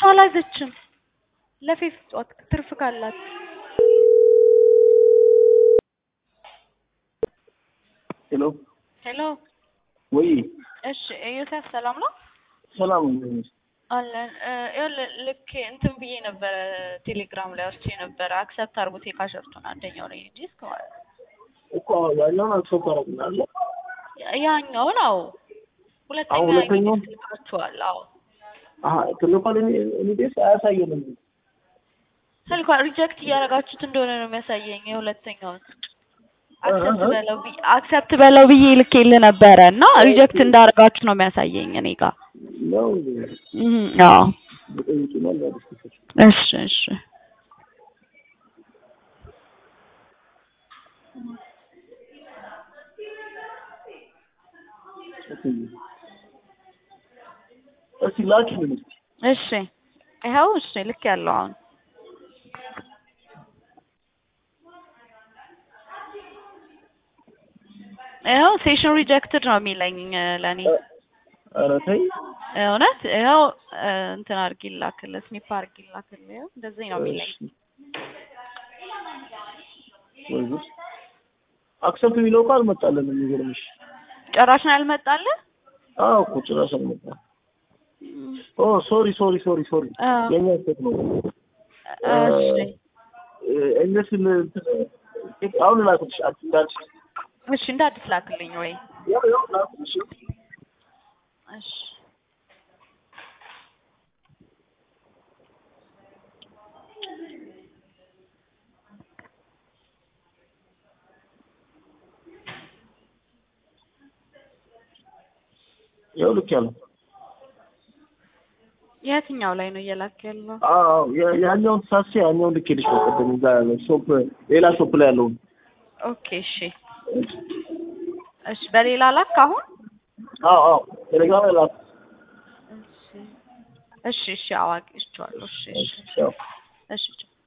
አላዘችም ለፌፍ ጧት ትርፍ ካላት ሄሎ ወይ እሺ ዮሴፍ ሰላም ነው ሰላም አለን ልክ እንትን ብዬ ነበር ቴሌግራም ላይ አውርቼ ነበር አክሰፕት አድርጉት የካሸርቱን አንደኛው ላይ ዲስክ ማለት እኮ ያኛውን አክሰፕት አደረግናለሁ ያኛው ነው ሁለተኛው ልካችኋል አዎ ትልቋል እንዴት አያሳየንም ስልኳ ሪጀክት እያደረጋችሁት እንደሆነ ነው የሚያሳየኝ የሁለተኛውን አክሰፕት በለው ብዬ ልኬልህ ነበርና ሪጀክት እንዳደረጋችሁ ነው የሚያሳየኝ እኔ ጋር ነው አዎ እሺ እሺ እሺ ላኪልኝ እሺ ይኸው እሺ ልክ ያለው አሁን ይኸው ሴሽን ሪጀክትድ ነው የሚለኝ ለኔ ኧረ ተይ እውነት ይኸው እንትን አድርጊላክልህ ስኒፕ አድርጊላክልህ እንደዚህ ነው የሚለኝ አክሰፕት የሚለው ቃል መጣለን የሚገርምሽ ጭራሽ ነው ያልመጣልህ አዎ እኮ ጭራሽ አልመጣም ሶሪ የኛ ስህተት ነው እሺ እነሱን አሁን ላክልሽ አትንዳልሽ እሺ እንደ አዲስ ላክልኝ ወይ ያው ላክልሽ እሺ ያው ልክ ያለው የትኛው ላይ ነው እየላክ ያለው አዎ ያኛውን ሳሲ ያኛውን ልኬልሽ ነው ቀደም እዛ ሾፕ ሌላ ሾፕ ላይ ያለው ኦኬ እሺ እሺ በሌላ ላክ አሁን አዎ ቴሌግራም ላይ ላክ እሺ አዋቂችዋለሁ እሺ እሺ